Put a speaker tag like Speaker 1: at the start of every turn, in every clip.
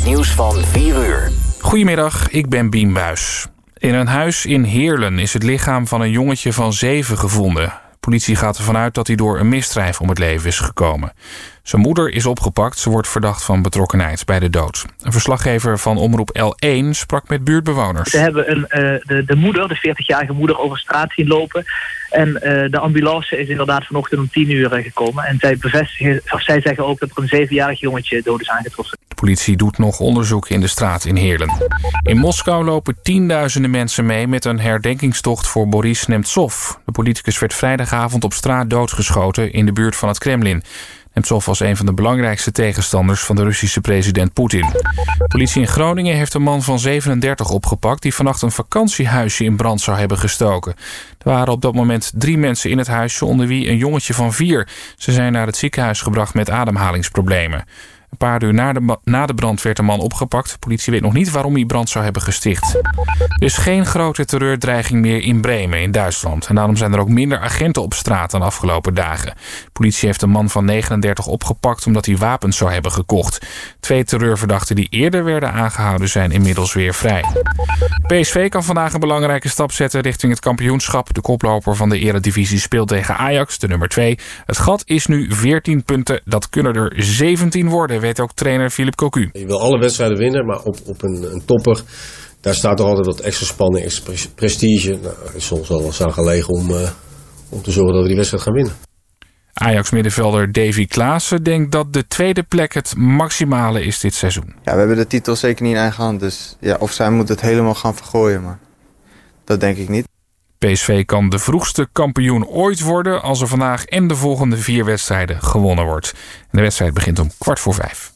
Speaker 1: nieuws van 4 uur.
Speaker 2: Goedemiddag, ik ben Bien Buijs. In een huis in Heerlen is het lichaam van een jongetje van 7 gevonden. De politie gaat ervan uit dat hij door een misdrijf om het leven is gekomen. Zijn moeder is opgepakt. Ze wordt verdacht van betrokkenheid bij de dood. Een verslaggever van Omroep L1 sprak met buurtbewoners.
Speaker 3: Ze hebben de moeder, de 40-jarige moeder, over straat zien lopen. En de ambulance is inderdaad vanochtend om 10 uur gekomen. En zij zeggen ook dat er een 7-jarig jongetje dood is aangetroffen.
Speaker 2: De politie doet nog onderzoek in de straat in Heerlen. In Moskou lopen tienduizenden mensen mee met een herdenkingstocht voor Boris Nemtsov. De politicus werd vrijdagavond op straat doodgeschoten in de buurt van het Kremlin. Nemtsov was een van de belangrijkste tegenstanders van de Russische president Poetin. De politie in Groningen heeft een man van 37 opgepakt die vannacht een vakantiehuisje in brand zou hebben gestoken. Er waren op dat moment 3 mensen in het huisje, onder wie een jongetje van 4. Ze zijn naar het ziekenhuis gebracht met ademhalingsproblemen. Een paar uur na de brand werd de man opgepakt. De politie weet nog niet waarom hij brand zou hebben gesticht. Er is geen grote terreurdreiging meer in Bremen in Duitsland. En daarom zijn er ook minder agenten op straat dan de afgelopen dagen. De politie heeft een man van 39 opgepakt omdat hij wapens zou hebben gekocht. 2 terreurverdachten die eerder werden aangehouden zijn inmiddels weer vrij. PSV kan vandaag een belangrijke stap zetten richting het kampioenschap. De koploper van de Eredivisie speelt tegen Ajax, de nummer 2. Het gat is nu 14 punten. Dat kunnen er 17 worden, weet ook trainer Philippe Cocu.
Speaker 4: Je wil alle wedstrijden winnen, maar op een topper, daar staat toch altijd wat extra spanning, extra prestige. Nou, het is soms wel eens aan gelegen om te zorgen dat we die wedstrijd gaan winnen.
Speaker 2: Ajax-middenvelder Davy Klaassen denkt dat de tweede plek het maximale is dit seizoen.
Speaker 5: Ja, we hebben de titel zeker niet in eigen hand, dus ja, of zij moet het helemaal gaan vergooien, maar dat denk ik niet.
Speaker 2: PSV kan de vroegste kampioen ooit worden als er vandaag en de volgende 4 wedstrijden gewonnen wordt. En de wedstrijd begint om 4:15.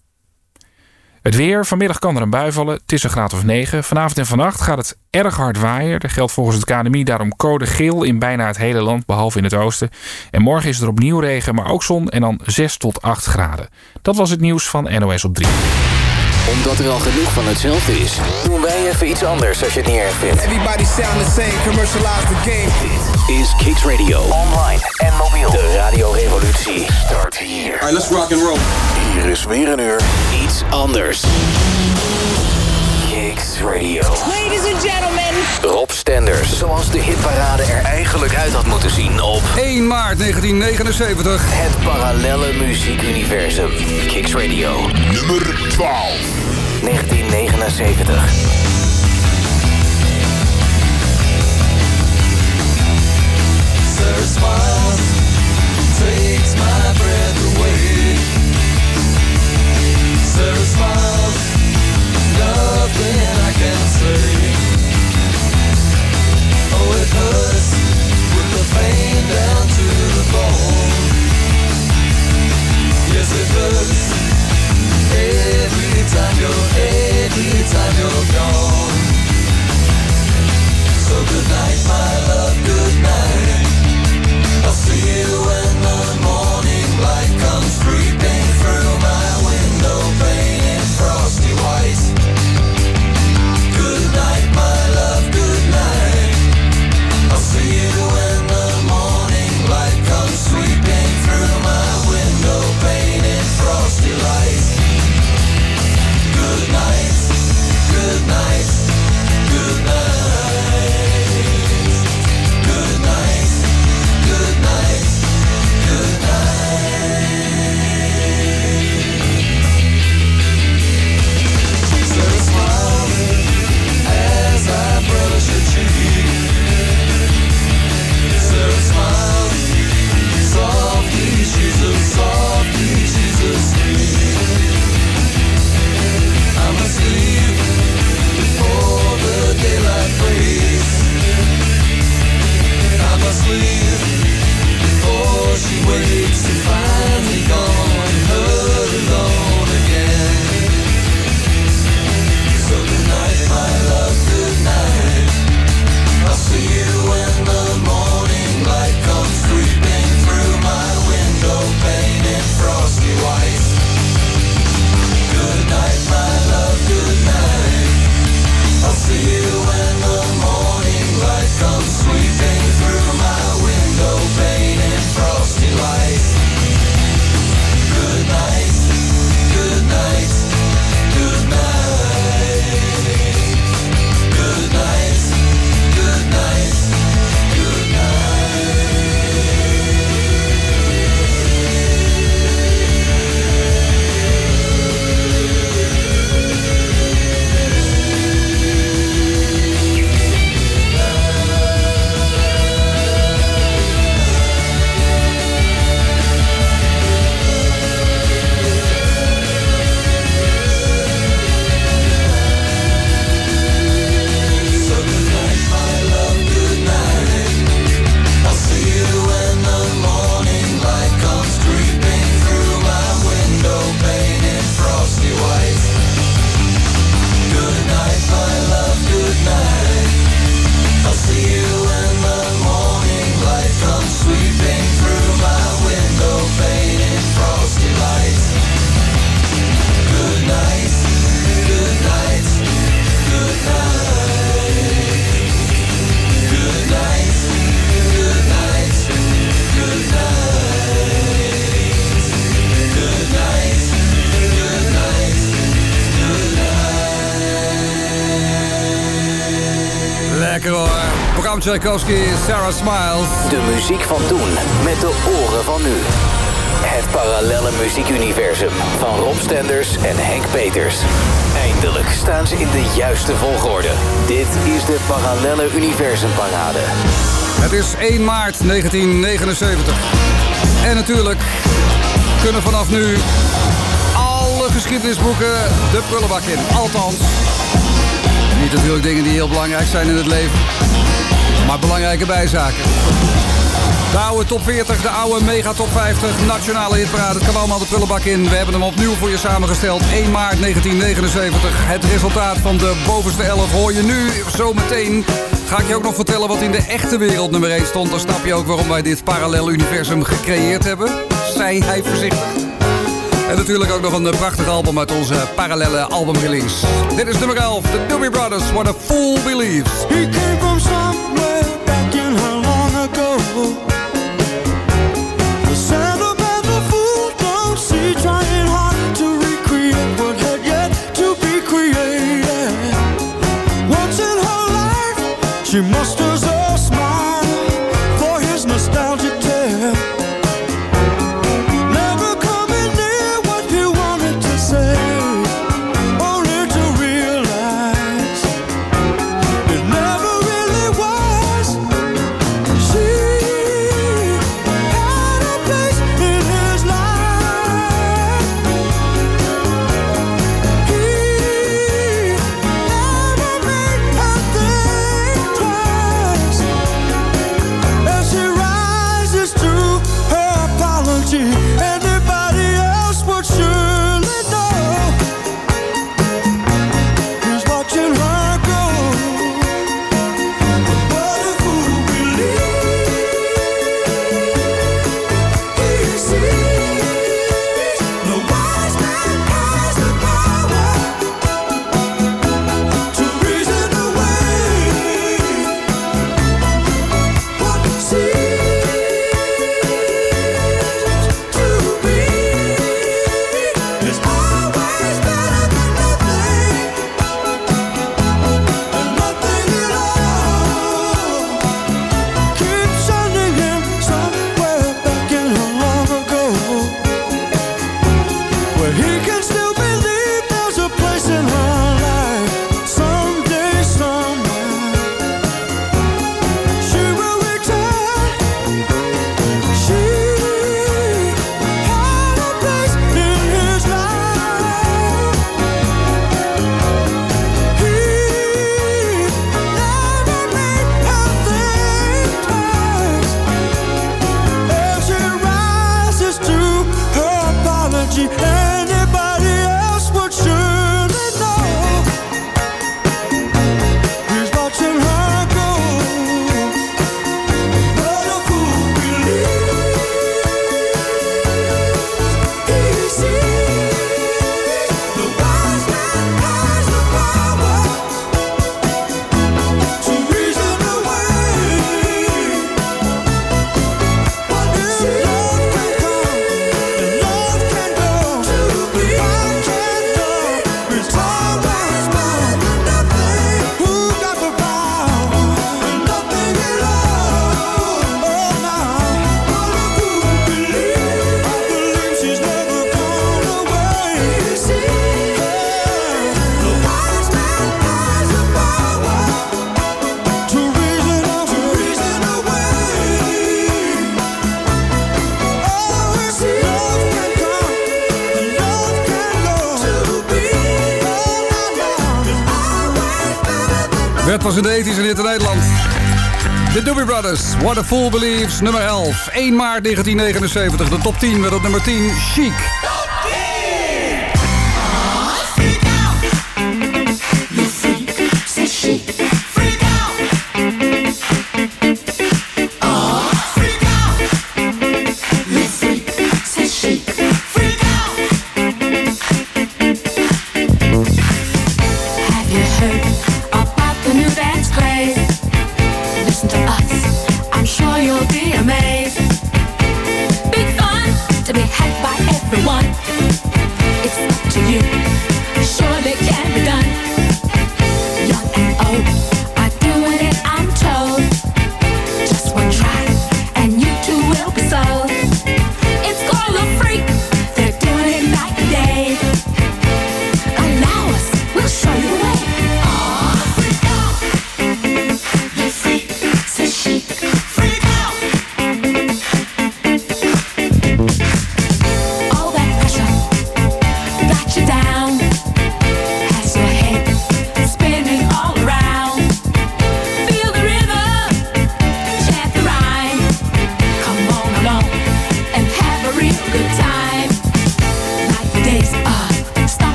Speaker 2: Het weer. Vanmiddag kan er een bui vallen. Het is een graad of 9. Vanavond en vannacht gaat het erg hard waaien. Er geldt volgens het KNMI daarom code geel in bijna het hele land, behalve in het oosten. En morgen is er opnieuw regen, maar ook zon en dan 6 tot 8 graden. Dat was het nieuws van NOS op 3.
Speaker 1: Omdat er al genoeg van hetzelfde is, doen wij even iets anders als je het niet erg vindt.
Speaker 6: Everybody sound the same, commercialize the game.
Speaker 1: Dit is Kicks Radio. Online en mobiel. De radiorevolutie start hier.
Speaker 6: Alright, let's rock and roll.
Speaker 1: Hier is weer een uur iets anders. Kicks Radio.
Speaker 7: Ladies and gentlemen.
Speaker 1: Rob Stenders. Zoals de hitparade er eigenlijk uit had moeten zien op
Speaker 6: 1 maart 1979.
Speaker 1: het parallelle muziekuniversum. Kicks Radio.
Speaker 8: Nummer 12.
Speaker 1: 1979.
Speaker 9: Her smile takes my breath away. Her smile, nothing I can say. Oh, it hurts with the pain down to the bone. Yes, it hurts every time you're gone. So good night, my love, good night. I'll see you when the morning light comes through.
Speaker 6: lekker hoor. Bram Tchaikovsky, Sarah Smiles.
Speaker 1: De muziek van toen met de oren van nu. Het parallelle muziekuniversum van Rob Stenders en Henk Peters. Eindelijk staan ze in de juiste volgorde. Dit is de Parallelle Universumparade.
Speaker 6: Het is 1 maart 1979. En natuurlijk kunnen vanaf nu alle geschiedenisboeken de prullenbak in. Althans, niet natuurlijk dingen die heel belangrijk zijn in het leven, maar belangrijke bijzaken. De oude top 40, de oude mega top 50, nationale hitparade. Het kan allemaal de prullenbak in. We hebben hem opnieuw voor je samengesteld. 1 maart 1979. Het resultaat van de bovenste 11 hoor je nu. Zometeen ga ik je ook nog vertellen wat in de echte wereld nummer 1 stond. Dan snap je ook waarom wij dit parallel universum gecreëerd hebben. Zei hij voorzichtig. En natuurlijk ook nog een prachtig album uit onze parallelle albumrelease. Dit is nummer 11, The Doobie Brothers, What a Fool Believes.
Speaker 9: He came from somewhere back in her long ago. The sad about the fool don't see, trying hard to recreate what had yet to be created. Once in her life, she musters a smile for his nostalgic tale. Never coming near what he wanted to say, only to realize it never really was. She had a place in his life. He never made her think twice. As she rises to her apology, anybody else would surely know. He's watching her go. What a fool believes. He sees the wise man has the power to reason away what seems to be is always better than nothing, and nothing at all. Keep sending him somewhere back in long ago, where he can still believe there's a place in her life. Someday, somewhere, she will return. She had a place in his life. He never made her think twice. As she rises to her apology, anybody else would surely know. He's watching her go. What a fool believes. He sees the wise man has the power to reason away what is love can come and love can go. To be I can know it's always better than nothing. Who got the power and nothing at all? Oh, now what a fool believes. I believe she's never gone away. He sees the wise man has the power to reason away. Oh, it's love can come and love can go. To be
Speaker 6: Werd pas in de 80's en hit in Nederland. The Doobie Brothers, What a Fool Believes, nummer 11. 1 maart 1979, de top 10 werd op nummer 10 Chic.
Speaker 7: Have you heard about the new dance craze? Listen to us, I'm sure you'll be amazed. Big fun to be had by everyone.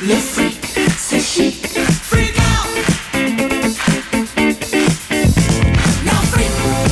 Speaker 7: Le freak, c'est chic. Freak out. Now freak.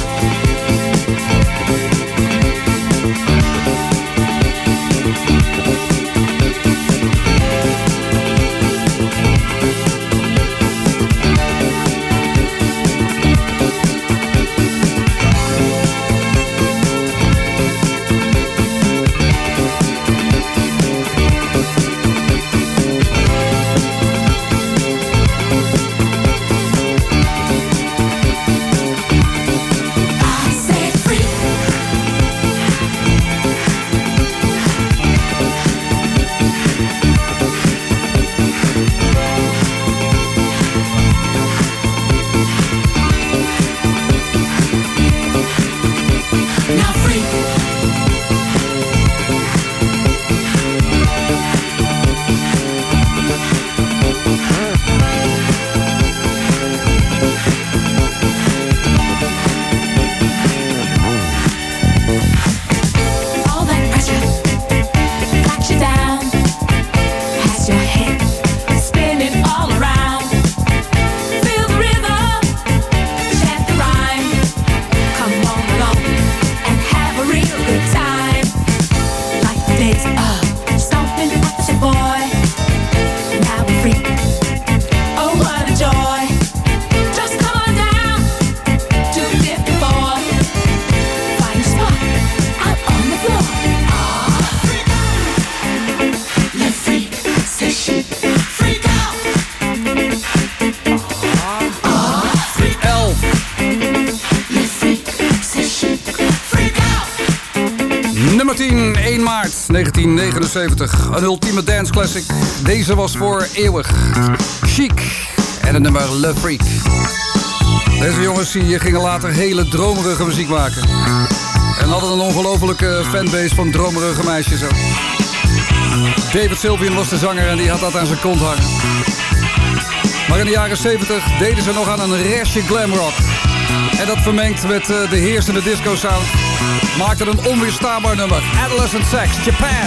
Speaker 6: Nummer 10, 1 maart 1979. Een ultieme dance classic. Deze was voor eeuwig. Chic en het nummer Le Freak. Deze jongens die gingen later hele dromerige muziek maken. En hadden een ongelofelijke fanbase van dromerige meisjes ook. David Sylvian was de zanger en die had dat aan zijn kont hangen. Maar in de jaren 70 deden ze nog aan een restje glamrock. En dat vermengd met de heersende disco sound maakte een onweerstaanbaar nummer. Adolescent Sex, Japan.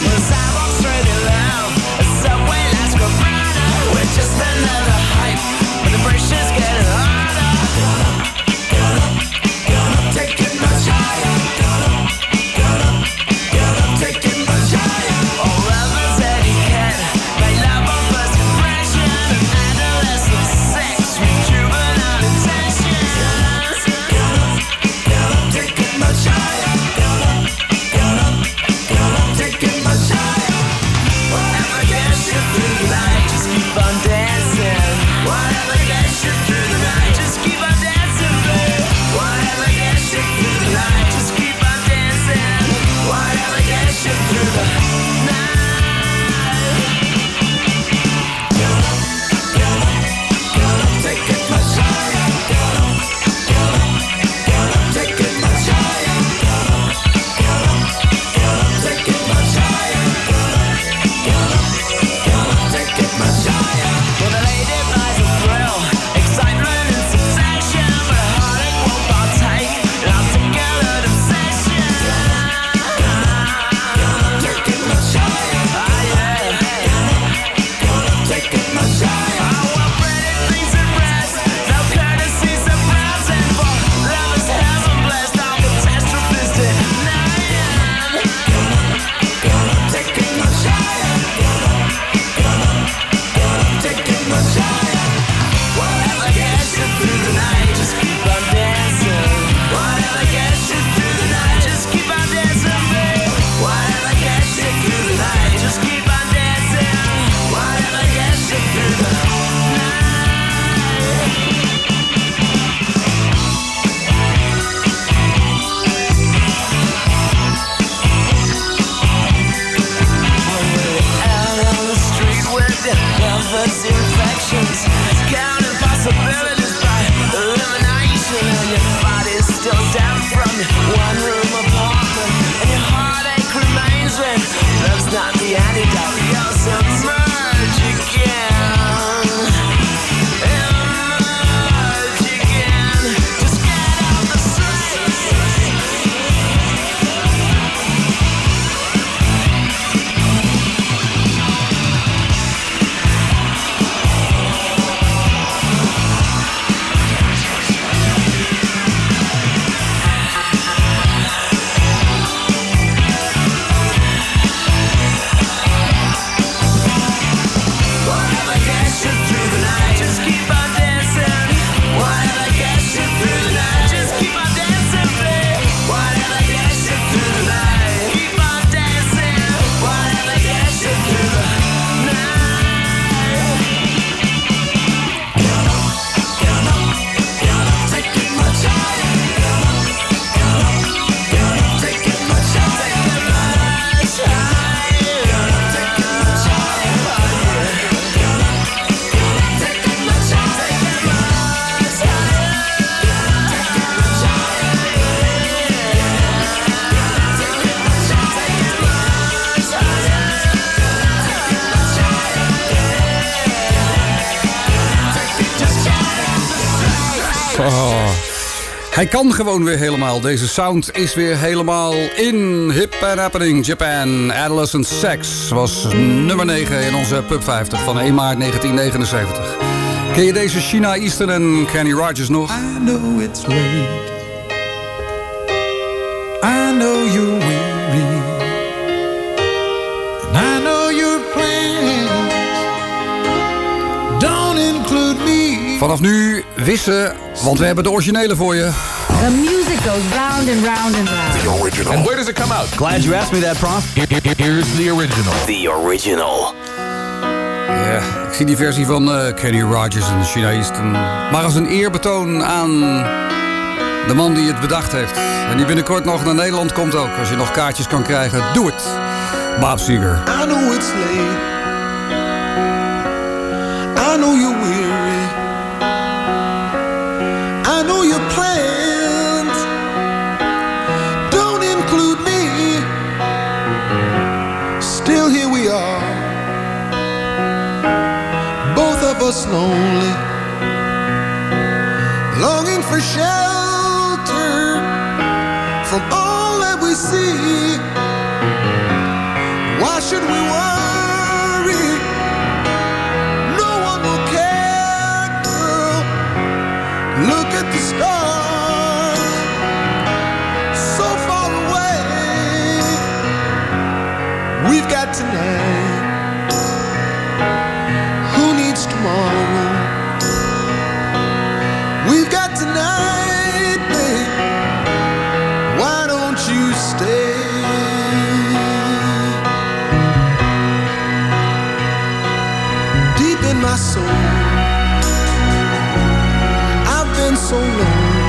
Speaker 9: keep on dancing. Whatever gets you through the night. Just keep on dancing, babe. Whatever gets you through the night. Keep on dancing. Whatever gets you through the night.
Speaker 6: Oh. Hij kan gewoon weer helemaal. Deze sound is weer helemaal in. Hip and Happening Japan. Adolescent Sex was nummer 9 in onze Pub 50 van 1 maart 1979. Ken je deze Sheena Easton en Kenny Rogers nog?
Speaker 9: I know it's late. I know you're weary. And I know your plans don't include me.
Speaker 6: Vanaf nu wissen, want we hebben de originele voor je.
Speaker 8: The music goes round and round and round.
Speaker 1: The original.
Speaker 10: And where does it come out? Glad you asked me that, Prof. Here's the original.
Speaker 1: The original.
Speaker 6: Ja, ik zie die versie van Kenny Rogers en Sheena Easton maar als een eerbetoon aan de man die het bedacht heeft. En die binnenkort nog naar Nederland komt ook. Als je nog kaartjes kan krijgen, doe het. Bob Seger.
Speaker 9: I know it's late. I know you're weary. I know your plans don't include me. Still here we are, both of us lonely, longing for shelter from all that we see. Why should we worry? No one will care, girl. Look at the stars, so far away. We've got tonight. Who needs tomorrow? We've got tonight, babe. Why don't you stay? Deep in my soul, I've been so lonely.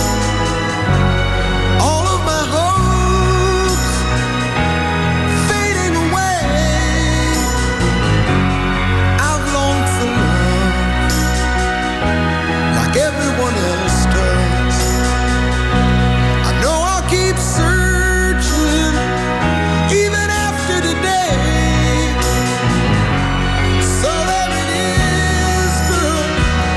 Speaker 9: All of my hopes fading away. I've longed for love like everyone else does. I know I'll keep searching even after today. So there it is, girl.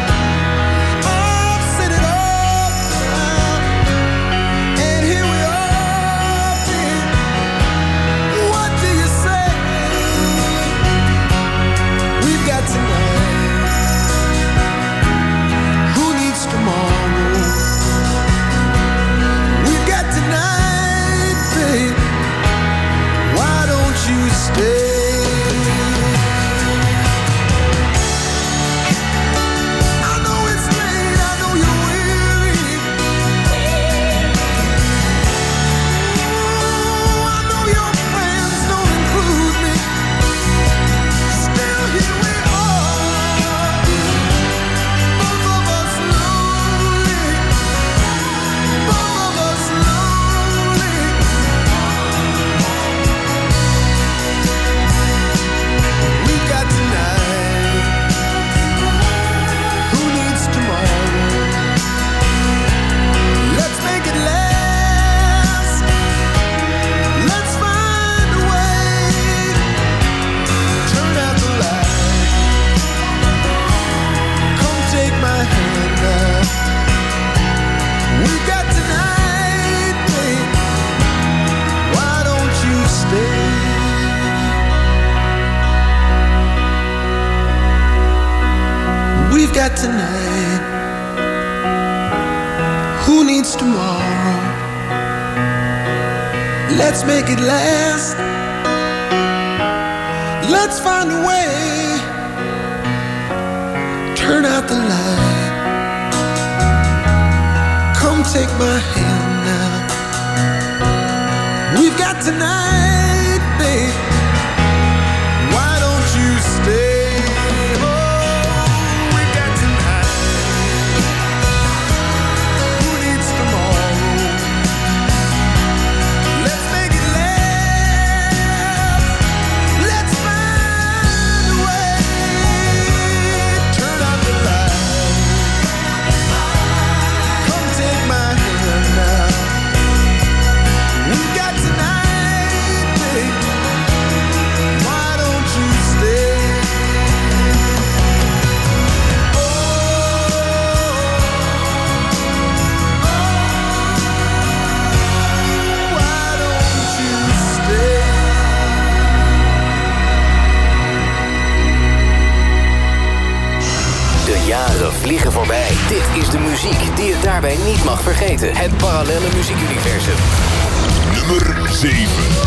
Speaker 9: I've set it up now, and here we are, babe. What do you say? We've got tonight. Who needs tomorrow? We've got tonight, babe. Why don't you stay? I know it's late, I know you're weary. I know your plans don't include me. Still here we are, both of us lonely, both of us lonely. We've got tonight. Who needs tomorrow? Let's make it last. Let's find a way. Turn out the light. Come take my hand now. We've got tonight, babe. Why don't you stay? We've got tonight. Who needs tomorrow? Let's make it last. Let's find a way. Turn out the my hand now. We've got tonight, babe. Why don't you stay? Oh, we've got tonight. Who needs tomorrow? Let's make it last. Let's find a way. Turn out the light. Come take my hand now. We've got tonight, babe. Why don't you stay? Oh, why don't you stay?
Speaker 1: De jaren vliegen voorbij. Dit is de muziek die je daarbij niet mag vergeten. Het parallelle muziekuniversum.
Speaker 11: Nummer 7.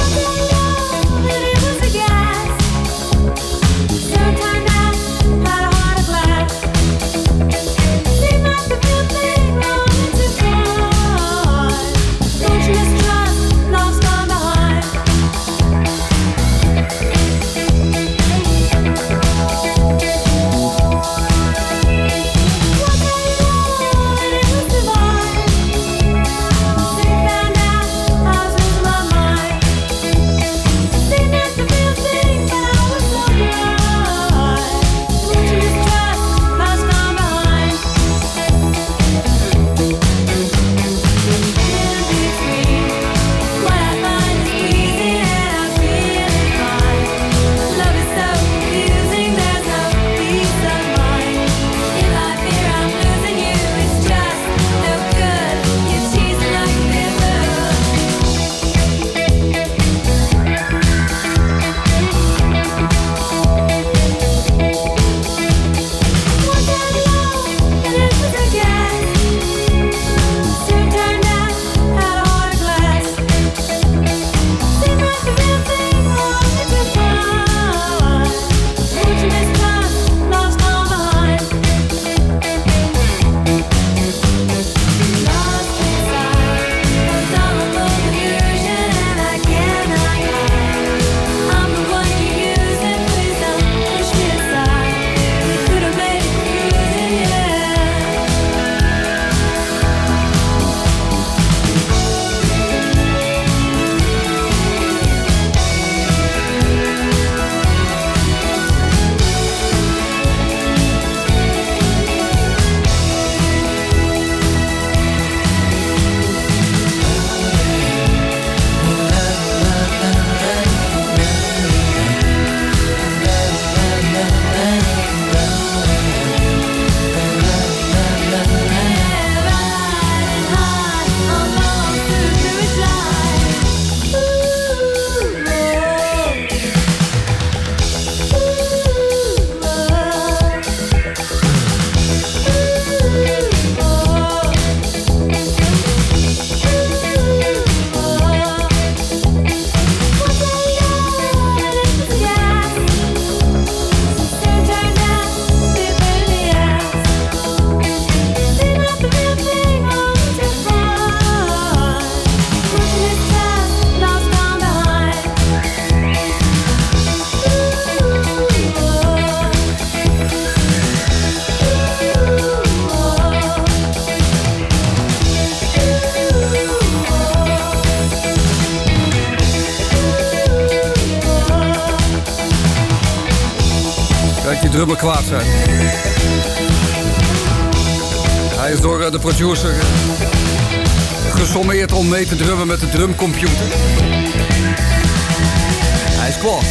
Speaker 6: Drummer kwaad zijn. Hij is door de producer gesommeerd om mee te drummen met de drumcomputer. Hij is kwaad.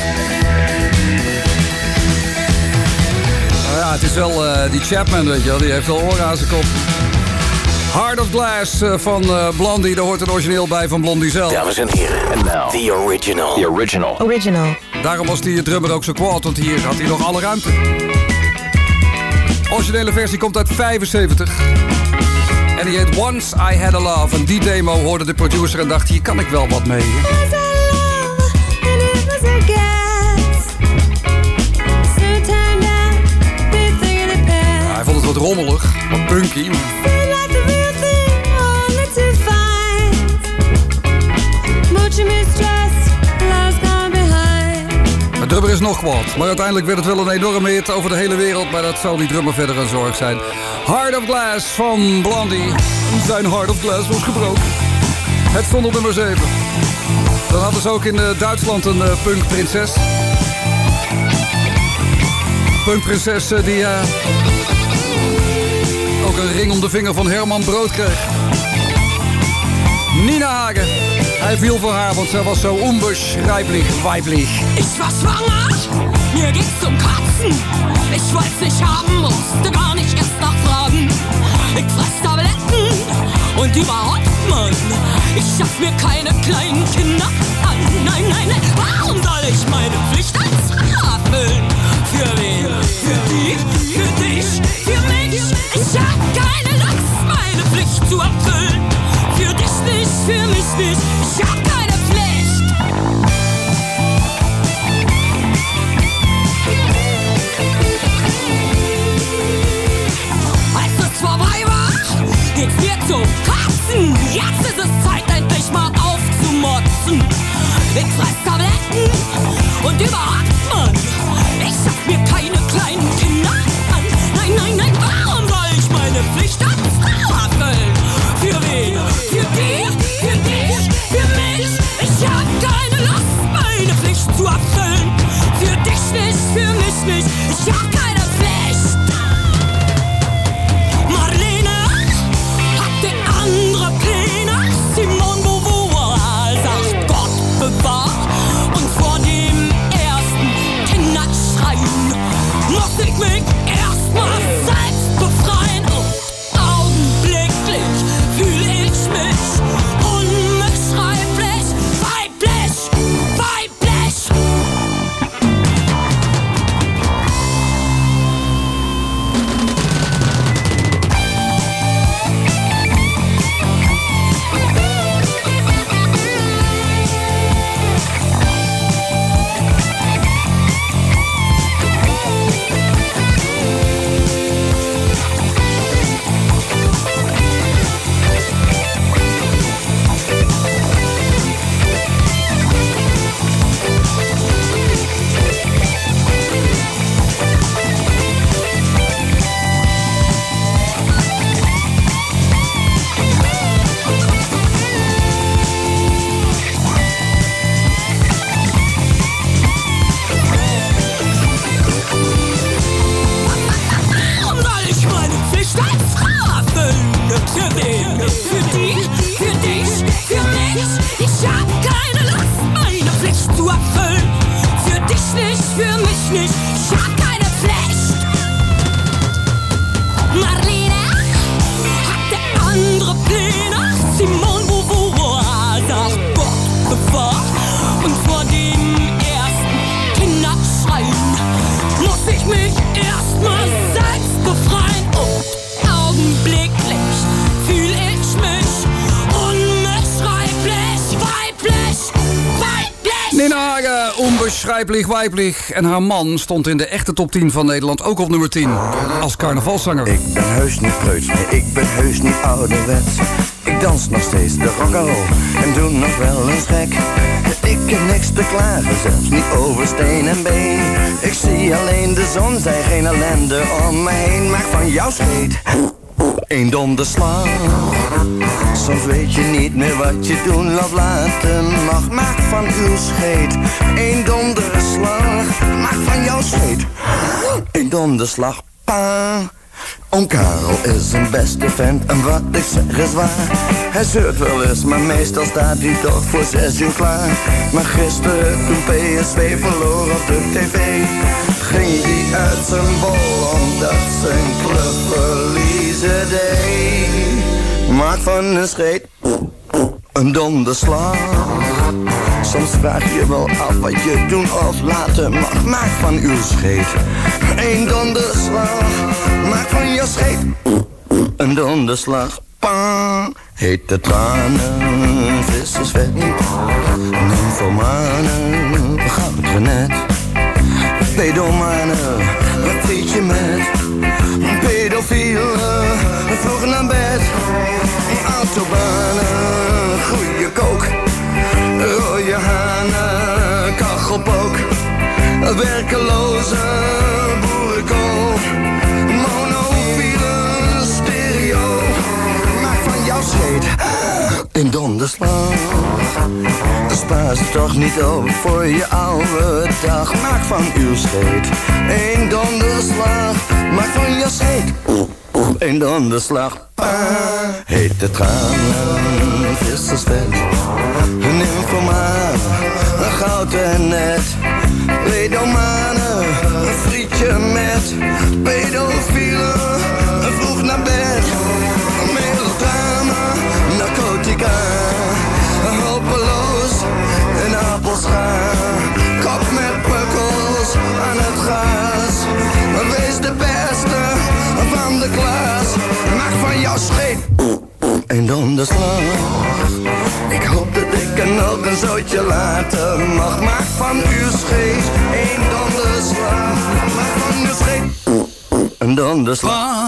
Speaker 6: Nou ja, het is wel die Chapman, weet je wel, die heeft wel oren aan zijn kop. Heart of Glass van Blondie, daar hoort het origineel bij van Blondie zelf.
Speaker 1: Dames en heren, en now the original.
Speaker 10: The original.
Speaker 8: Original.
Speaker 6: Daarom was die drummer ook zo kwaad, want hier had hij nog alle ruimte. Originele versie komt uit 75. En die heet Once I Had a Love. En die demo hoorde de producer en dacht, hier kan ik wel wat mee. Hij vond het wat rommelig, wat punky. drummer is nog wat. Maar uiteindelijk werd het wel een enorme hit over de hele wereld. Maar dat zal die drummer verder een zorg zijn. Heart of Glass van Blondie. Zijn Heart of Glass was gebroken. Het stond op nummer 7. Dan hadden ze ook in Duitsland een punkprinses. Punkprinses die ook een ring om de vinger van Herman Brood kreeg. Nina Hagen. Hij viel voor haar, want zij was zo unbeschreiblich weiblich.
Speaker 12: Ich war schwanger, mir ging's zum Kotzen. Ich wollt's nicht haben, musste gar nicht erst nachfragen. Ich fress Tabletten und überhaupt, Mann, ich schaff mir keine kleinen Kinder an. Nein, nein, nein, warum soll ich meine Pflicht als Frau erfüllen? Für wen? Für die? Für dich? Für mich? Ich hab keine Lust, meine Pflicht zu erfüllen. Für dich nicht, für mich nicht, ich hab keine Pflicht. Als es vorbei war, ging's mir zum Kotzen. Jetzt ist es Zeit, endlich mal aufzumotzen. Ich fress Tabletten und überhaupt, Mann, ich schaff mir keine kleinen Kinder an. Nein, nein, nein, warum soll ich meine Pflicht als Frau erfüllen? Für wen? Für die? Für dich? Für mich? Ich hab keine Lust, meine Pflicht zu erfüllen. Für dich nicht, für mich nicht, ich hab keine Pflicht. Marlene hatte andere Pläne. Simone Beauvoir sagt Gott bewahrt. Und vor dem ersten Kinderschreien muss ich mich erstmal selbst befreien. Und augenblicklich fühle ich mich unbeschreiblich weiblich, weiblich.
Speaker 6: Onbeschrijblich weiblich. En haar man stond in de echte top 10 van Nederland ook op nummer 10. Als carnavalszanger.
Speaker 13: Ik ben heus niet preuts, nee, ik ben heus niet ouderwets. Ik dans nog steeds de rock'n'roll en doe nog wel eens gek. Ik heb niks te klagen, zelfs niet over steen en been. Ik zie alleen de zon, zij geen ellende om me heen. Maak van jouw scheet een donderslag. Soms weet je niet meer wat je doen of laten mag. Maak van uw scheet een donderslag. Maak van jouw scheet een donderslag. Pa. Oom Karel is een beste vent en wat ik zeg is waar. Hij zeurt wel eens, maar meestal staat hij toch voor 6 uur klaar. Maar gisteren toen PSV verloor op de tv, ging hij uit zijn bol omdat zijn club verliezen deed. Maak van een scheet een donderslag. Soms vraag je wel af wat je doen of laten mag. Maak van uw scheet een donderslag. Maak van je scheet een donderslag. Pang. Hete tranen, vissersvet, nymphomanen, goudrenet, pedomanen, wat zit je met? Pedofielen, vroeg naar bed, autobanen, goeie kook, rode hanen, kachelpook, werkeloze boerenkool, monofiele stereo. Maak van jouw scheet een donderslag. Spaar ze toch niet op voor je oude dag. Maak van uw scheet een donderslag. Maak van jouw scheet een donderslag. Hete tranen, vissersvet, een nymphomaan, een goud en net. Pedomanen, een frietje met pedofielen, vroeg naar bed. Melodrama, narcotica, hopeloos, een appelschaar. Kop met pukkels aan het gras. Wees de beste van de klas. Maak van jouw scheet een donderslag. Ik hoop dat ik er nog een zootje laten mag. Maak van uw scheet een donderslag. Maak van uw scheet een donderslag.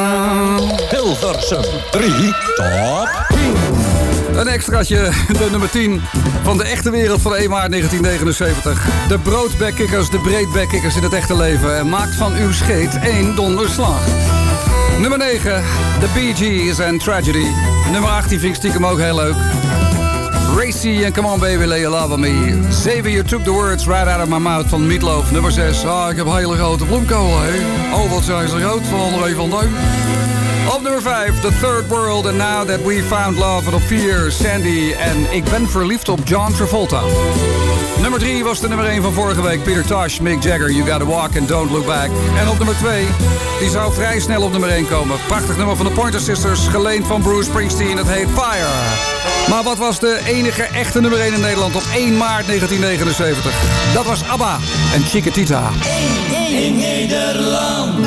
Speaker 6: Hilversum 3 top 10. Een extraatje, de nummer 10 van de echte wereld van 1 maart 1979. De broodbekkikkers, de breedbekkikkers in het echte leven. En maakt van uw scheet één donderslag. Nummer 9, The Bee Gees en Tragedy. Nummer 18 vind ik stiekem ook heel leuk. Racy en Come On Baby, Lay Your Love On Me. Xavier Took The Words Right Out Of My Mouth van Meatloaf. Nummer 6, ik heb hele grote bloemkolen, hè. Oh, wat zijn ze groot, van André van Duin. Op nummer 5, The Third World and Now That We Found Love. En op 4, Sandy en Ik Ben Verliefd op John Travolta. Nummer 3 was de nummer 1 van vorige week. Peter Tosh, Mick Jagger, You Gotta Walk and Don't Look Back. En op nummer 2, die zou vrij snel op nummer 1 komen. Prachtig nummer van de Pointer Sisters, geleend van Bruce Springsteen. Het heet Fire. Maar wat was de enige echte nummer 1 in Nederland op 1 maart 1979? Dat was ABBA en Chiquitita.
Speaker 9: In Nederland.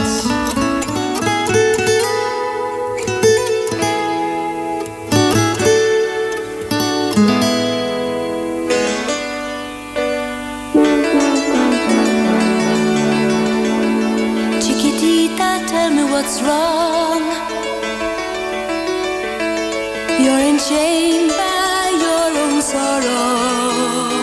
Speaker 14: Tell me what's wrong. You're enchained by your own sorrow.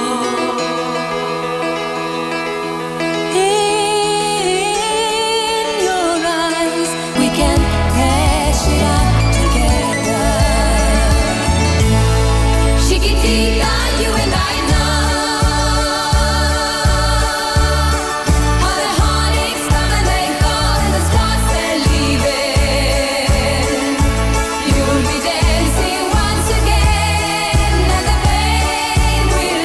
Speaker 14: In your eyes, we can hash it out together. Chiquitita, you and I know.
Speaker 9: You'll be dancing once again, and the pain will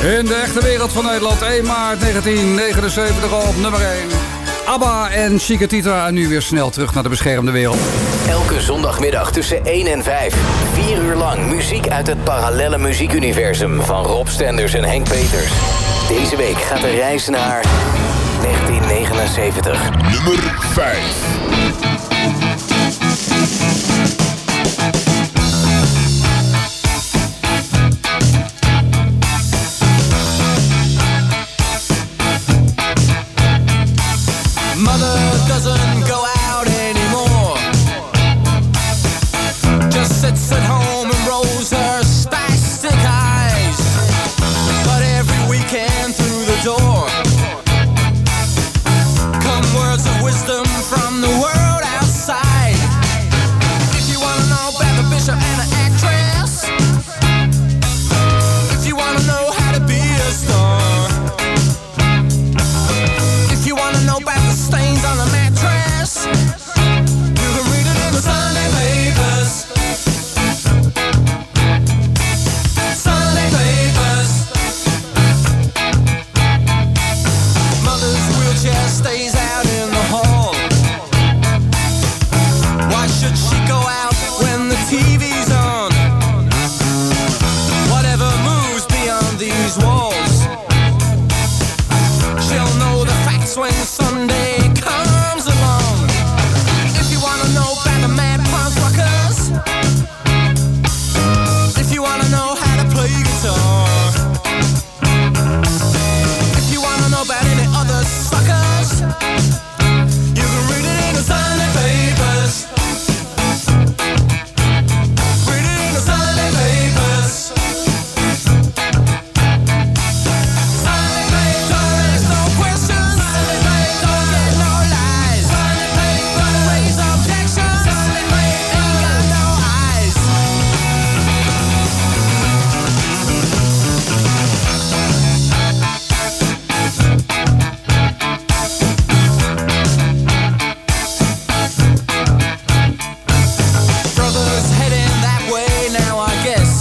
Speaker 6: In de echte wereld van Nederland, 1 maart 1979 op nummer 1. ABBA en Chiquitita en nu weer snel terug naar de beschermde wereld.
Speaker 1: Elke zondagmiddag tussen 1 en 5. 4 uur lang muziek uit het parallelle muziekuniversum van Rob Stenders en Henk Peters. Deze week gaat de reis naar 1979.
Speaker 11: Nummer 5.
Speaker 15: Mother doesn't go out anymore. Just sits at home and rolls her spastic eyes. But every weekend through the door come words of wisdom from the world outside. If you wanna know about the bishop and the actress, if you wanna know how to be a star, if you wanna know about the stains on the mattress, you can read it in the Sunday papers. Sunday papers. Mother's wheelchair stays out in the hall. Why should she go out when the TV's on? Whatever moves beyond these walls, she'll know the facts when Sunday comes along. If you wanna know about the mad punk rockers, if you wanna know how to play guitar, if you wanna know about any other suckers, you can read it in the Sunday papers. Read it in the Sunday papers. Sunday papers, don't ask no questions. Sunday papers, don't get no lies. Sunday papers, raise objections. Sunday papers, ain't got no eyes. Brother's heading that way now, I guess.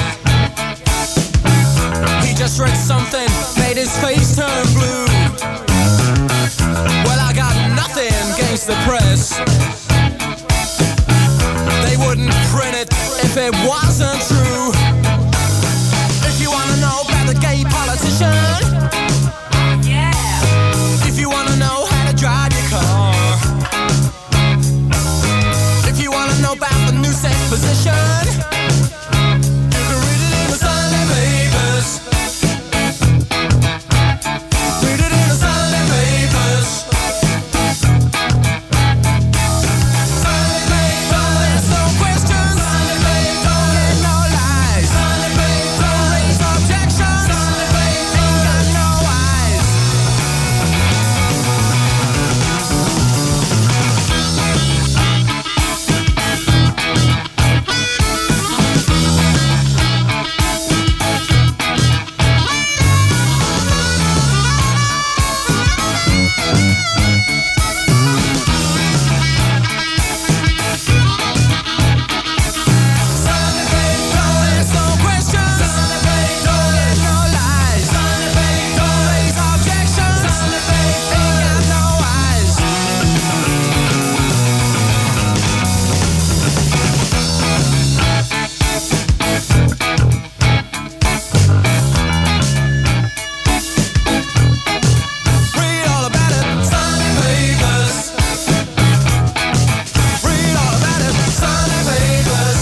Speaker 15: He just read something, made his face turn blue. Well, I got nothing against the press. They wouldn't print it if it wasn't true. If you wanna know about the gay politician, if you wanna know how to drive your car, if you wanna know about the new sex position, you can read it in the Sunday papers. Read it in the Sunday papers. Sunday papers, don't ask no questions. Sunday papers, don't get no lies. Sunday papers, don't raise objections. Sunday papers, ain't got no eyes. Sunday papers, don't ask no questions. Sunday papers, don't get no lies. Sunday papers, don't raise objections. Sunday papers, ain't got no eyes. Read all about it, Sunday papers. Read all about it, Sunday papers.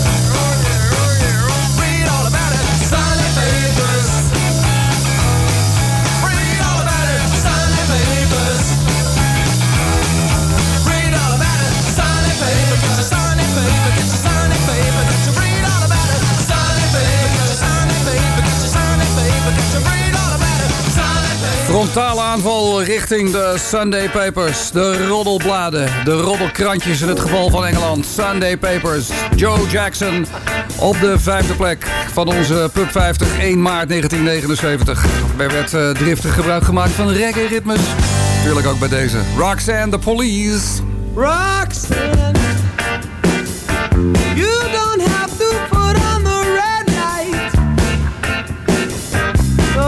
Speaker 15: Read all about it, Sunday papers. Read all about it, Sunday papers. Read all about it, Sunday paper. Get your Sunday paper, get your Sunday paper. Get your read all about it, Sunday paper. Get your Sunday paper, get your Sunday paper. Get your read all about it, Sunday paper.
Speaker 6: Frontale aanval richting de Sunday Papers. De roddelbladen, de roddelkrantjes in het geval van Engeland. Sunday Papers. Joe Jackson op de 5e plek van onze Pub 50, 1 maart 1979. Er werd driftig gebruik gemaakt van reggae-ritmes. Natuurlijk ook bij deze. Roxanne, The Police.
Speaker 9: Roxanne, you don't have to put on the red light.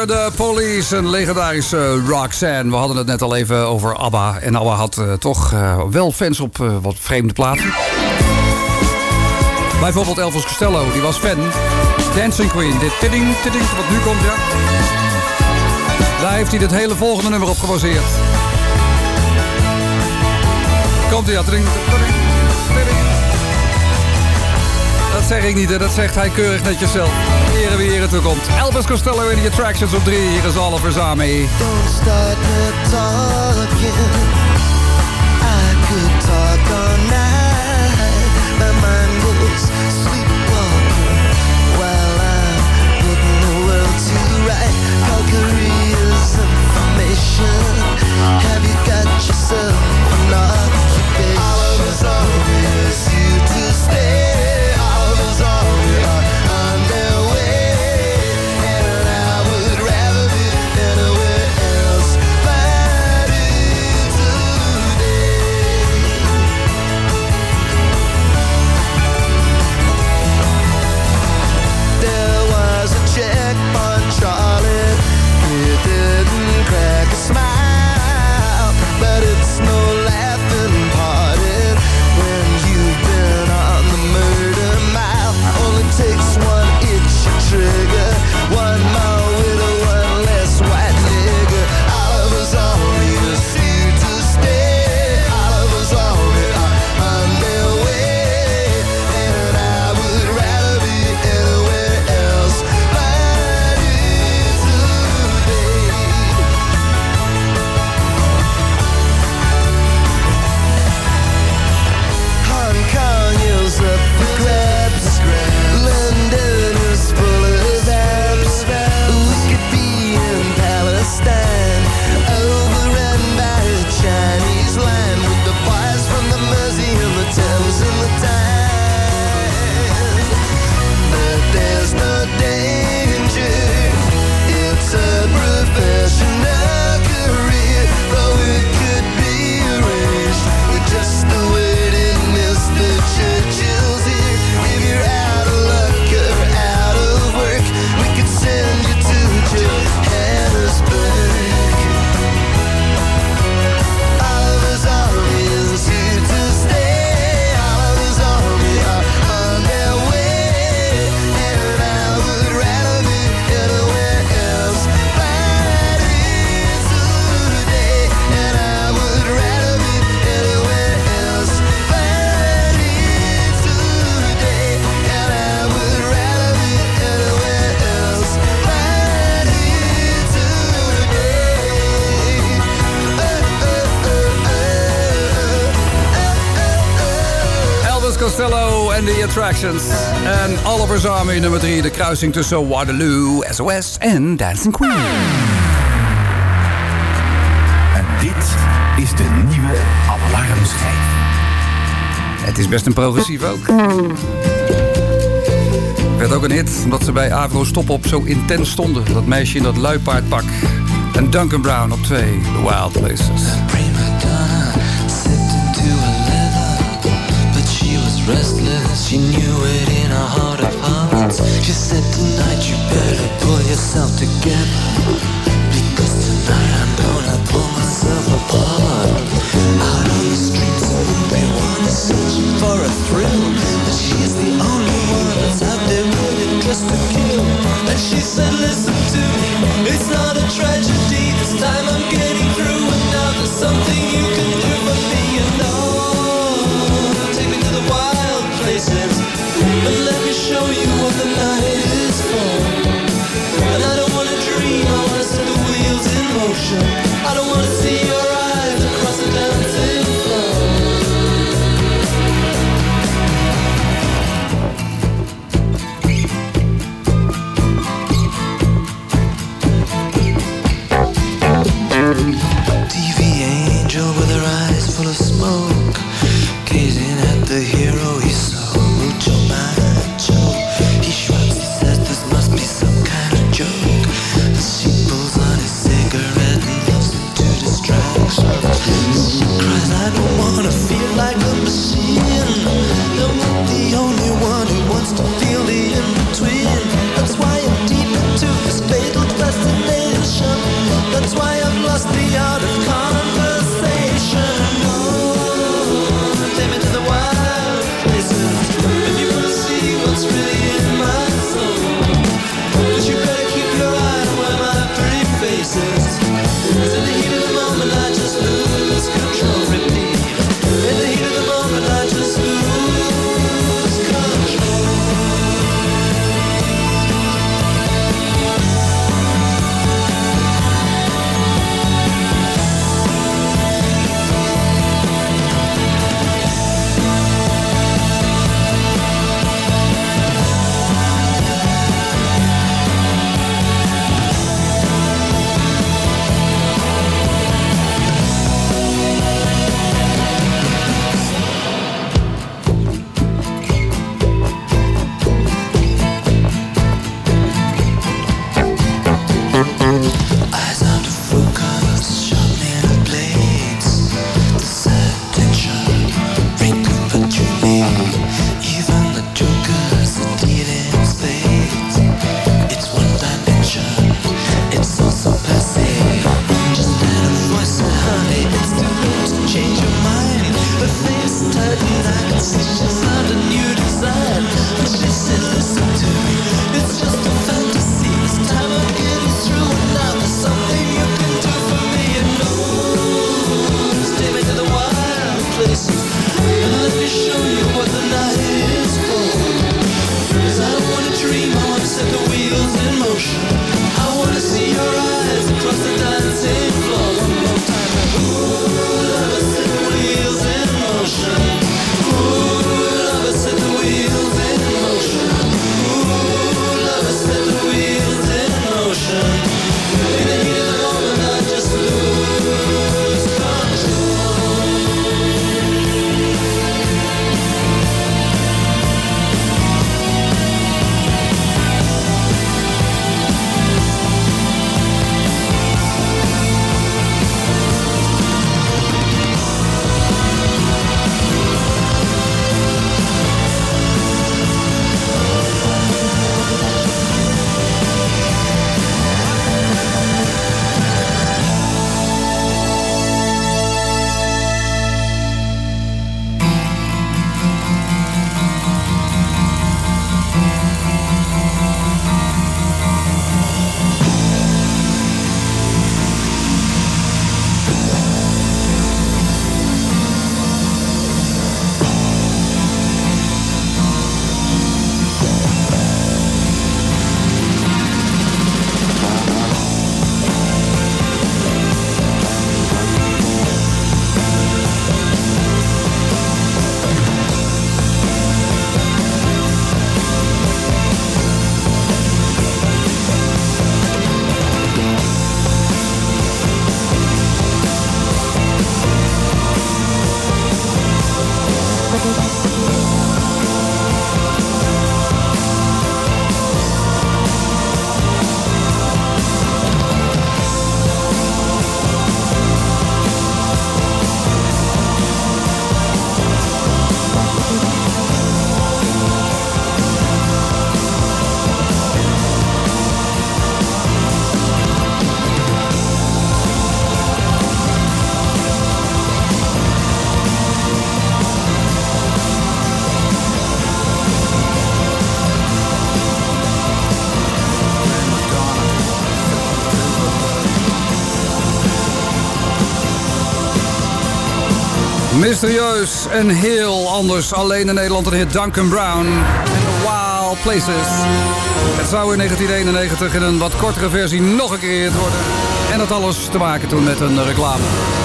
Speaker 6: de Police, een legendarische Roxanne. We hadden het net al even over ABBA. En ABBA had toch wel fans op wat vreemde plaatsen. Bijvoorbeeld Elvis Costello, die was fan. Dancing Queen, dit tidding, tidding, wat nu komt, ja. Daar heeft hij het hele volgende nummer op gebaseerd. Komt hij, ja, tidding, tidding, tidding. Dat zeg ik niet, hè. Dat zegt hij keurig netjes zelf. Ere wie ere toekomt. Elvis Costello in The Attractions op 3. Hier is Oliver Zami.
Speaker 9: Don't start me talking. I could talk all night. My mind goes sleepwalking while I'm putting the world to right. Calgary's information. Have you got yourself an occupation? Oliver's always here to stay. Oliver's always on their way, and I would rather be anywhere else but in today. There was a check on Charlie. He didn't crack a smile, but it's no laughing party when you've been on the murder mile. Only takes one itchy trigger, one more widow, one less white nigger. Oliver's always here to stay. Oliver's always on their way, and I would rather be anywhere else but in today. Hong Kong is up for grabs. London is full of abs. We could be in Palestine, overrun by a Chinese line with the boys from the Mersey and the Thames and the Tyne. But there's no danger. It's a professional career, though it could be arranged with just the waiting Mr. Churchill's here. If you're out of luck or out of work, we could send you to Johannesburg. Oliver's always here to stay. Oliver's always on their way, and I would rather be anywhere else but in today. And I would rather be anywhere else but in today. And I would rather be anywhere else but in today.
Speaker 6: Elvis Costello en The Attractions. En Oliver Zami, nummer 3. De kruising tussen Waterloo, SOS en Dancing Queen.
Speaker 16: En dit is de nieuwe alarmschijf.
Speaker 6: Het is best een progressief ook. Werd ook een hit, omdat ze bij Avro Stop Op zo intens stonden. Dat meisje in dat luipaardpak. En Duncan Brown op 2, The Wild Places.
Speaker 17: Restless, she knew it in her heart of hearts. She said tonight you better pull yourself together, because tonight I'm gonna pull myself apart. Out on the streets everyone is searching for a thrill, but she's the only one that's out there really just to kill. And she said listen to me, it's not a tragedy, this time I'm getting through, and now there's something you can do for me, you know. Take me to the wild places, but let me show you what the night is for. And I don't wanna dream, I wanna set the wheels in motion. I don't wanna see your eyes across the dancing floor. TV angel with her eyes full of smoke, gazing at the hero he saw, mucho macho. He shrugs, he says this must be some kind of joke, as she pulls on his cigarette and loves him to distraction. She cries, I don't wanna feel like a machine, I'm not the only one who wants to feel the in-between. That's why I'm deep into this fatal fascination. decisions and a new design. And she said, listen to me, it's just a fantasy. This time I'm getting through, and now there's something you can do for me. And no, take me to the wild places, and let me show you what the night is for. 'Cause I don't wanna dream, I wanna set the wheels in motion. I wanna see your eyes across the dancing floor. One more time. Ooh, love, set the wheels in motion. Ooh, love, set the wheels in motion. Ooh, love, set the wheels in motion. In the heat of the moment, I just lose control.
Speaker 6: Mysterieus en heel anders. Alleen in Nederland een hit, Duncan Brown en The Wild Places. Het zou in 1991 in een wat kortere versie nog een keer worden. En dat alles te maken toen met een reclame.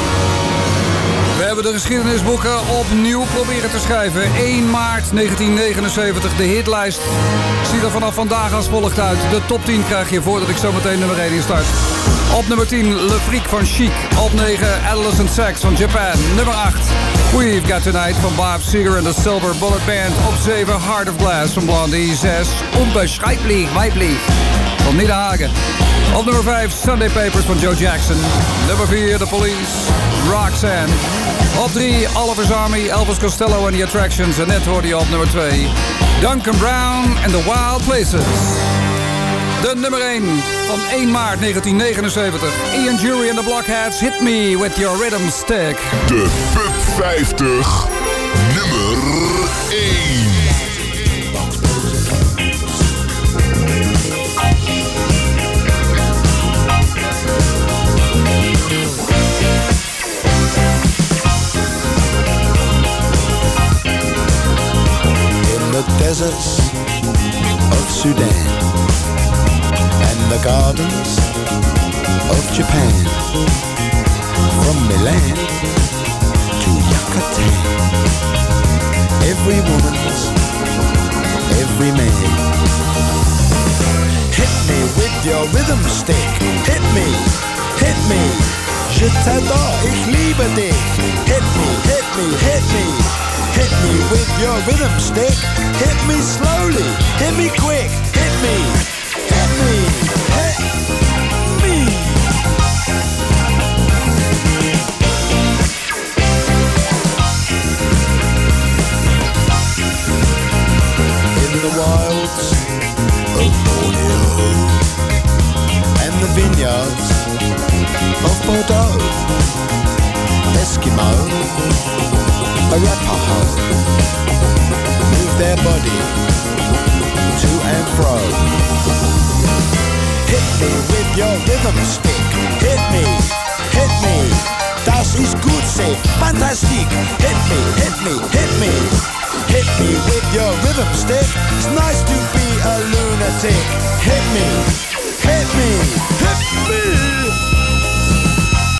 Speaker 6: We hebben de geschiedenisboeken opnieuw proberen te schrijven. 1 maart 1979, de hitlijst ziet er vanaf vandaag als volgt uit. De top 10 krijg je voordat ik zo meteen nummer 1 instart. Op nummer 10, Le Freak van Chic. Op 9, Adolescent Sex van Japan. Nummer 8, We've Got Tonight van Bob Seger en de Silver Bullet Band. Op 7, Heart of Glass van Blondie. 6, Unbeschreiblich Weiblich van Nina Hagen. Op nummer 5, Sunday Papers van Joe Jackson. Nummer 4, The Police, Roxanne. Op 3, Oliver's Army, Elvis Costello en The Attractions. En net hoorde je op nummer 2, Duncan Brown en The Wild Places. De nummer 1 van 1 maart 1979. Ian Jury and the Blockheads, Hit Me With Your Rhythm Stick.
Speaker 11: De Pub 50, nummer 1.
Speaker 18: In the deserts of Sudan and the gardens of Japan, from Milan to Yucatan, every woman's, every man. Hit me with your rhythm stick, hit me, hit me. Je t'adore, ich liebe dich. Hit me, hit me, hit me. Hit me with your rhythm stick. Hit me slowly, hit me quick. Hit me, hit me, hit me. In the wilds of Borneo and the vineyards of Bordeaux, Eskimo, Arapaho, their body to and fro. Hit me with your rhythm stick. Hit me, hit me. Das ist gut, say fantastic. Hit me, hit me, hit me. Hit me with your rhythm stick. It's nice to be a lunatic. Hit me, hit me, hit me.